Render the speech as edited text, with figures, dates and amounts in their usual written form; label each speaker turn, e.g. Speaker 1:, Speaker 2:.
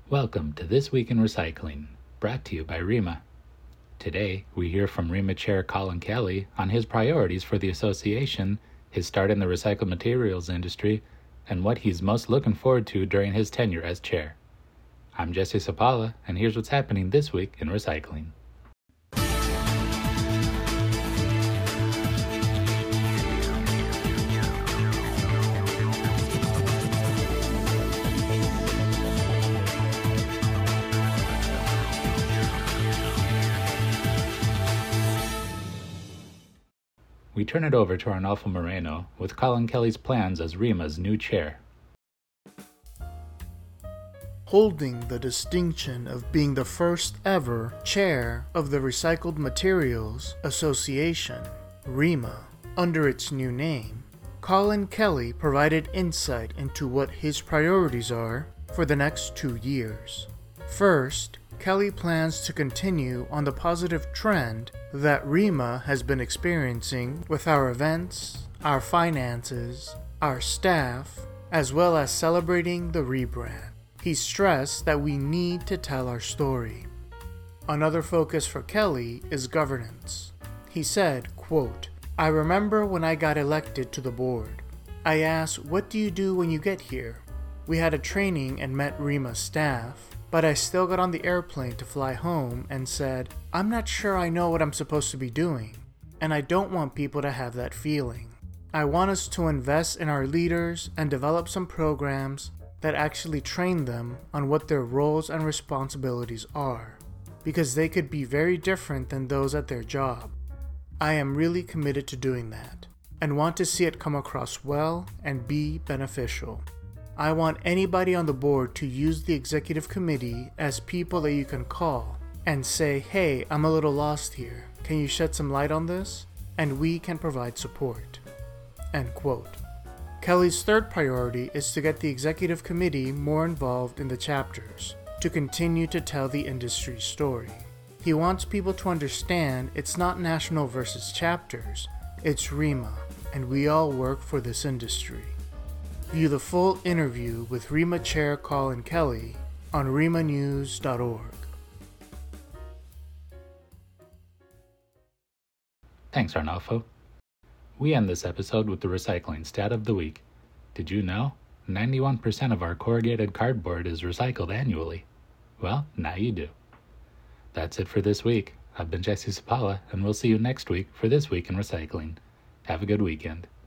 Speaker 1: Welcome to This Week in Recycling, brought to you by REMA. Today, we hear from REMA Chair Colin Kelly on his priorities for the association, his start in the recycled materials industry, and what he's most looking forward to during his tenure as chair. I'm Jesse Sapala, and here's what's happening this week in recycling. We turn it over to Arnolfo Moreno with Colin Kelly's plans as REMA's new chair.
Speaker 2: Holding the distinction of being the first ever chair of the Recycled Materials Association, REMA, under its new name, Colin Kelly provided insight into what his priorities are for the next 2 years. First, Kelly plans to continue on the positive trend that REMA has been experiencing with our events, our finances, our staff, as well as celebrating the rebrand. He stressed that we need to tell our story. Another focus for Kelly is governance. He said, quote, "I remember when I got elected to the board. I asked, what do you do when you get here? We had a training and met REMA staff, but I still got on the airplane to fly home and said, I'm not sure I know what I'm supposed to be doing, and I don't want people to have that feeling. I want us to invest in our leaders and develop some programs that actually train them on what their roles and responsibilities are, because they could be very different than those at their job. I am really committed to doing that, and want to see it come across well and be beneficial. I want anybody on the board to use the executive committee as people that you can call and say, hey, I'm a little lost here. Can you shed some light on this? And we can provide support." End quote. Kelly's third priority is to get the executive committee more involved in the chapters, to continue to tell the industry's story. He wants people to understand it's not national versus chapters, it's REMA, and we all work for this industry. View the full interview with REMA Chair Colin Kelly on remanews.org.
Speaker 1: Thanks, Arnolfo. We end this episode with the recycling stat of the week. Did you know 91% of our corrugated cardboard is recycled annually? Well, now you do. That's it for this week. I've been Jesse Sapala, and we'll see you next week for This Week in Recycling. Have a good weekend.